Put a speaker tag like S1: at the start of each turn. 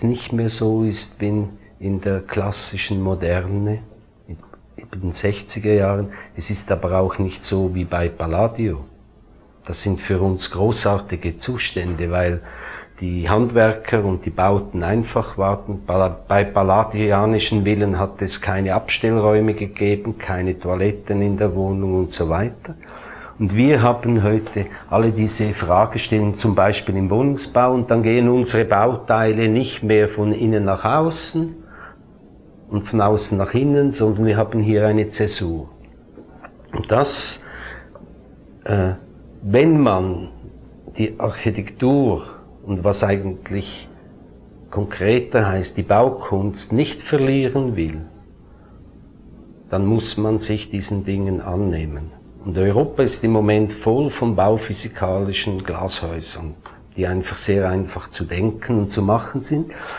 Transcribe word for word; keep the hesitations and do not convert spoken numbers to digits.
S1: nicht mehr so ist wie in der klassischen Moderne, in den sechziger Jahren. Es ist aber auch nicht so wie bei Palladio. Das sind für uns großartige Zustände, weil die Handwerker und die Bauten einfach waren. Bei palladianischen Villen hat es keine Abstellräume gegeben, keine Toiletten in der Wohnung und so weiter. Und wir haben heute alle diese Fragestellungen, zum Beispiel im Wohnungsbau, und dann gehen unsere Bauteile nicht mehr von innen nach außen und von außen nach innen, sondern wir haben hier eine Zäsur. Und das, äh, wenn man die Architektur und was eigentlich konkreter heißt, die Baukunst nicht verlieren will, dann muss man sich diesen Dingen annehmen. Und Europa ist im Moment voll von bauphysikalischen Glashäusern, die einfach sehr einfach zu denken und zu machen sind.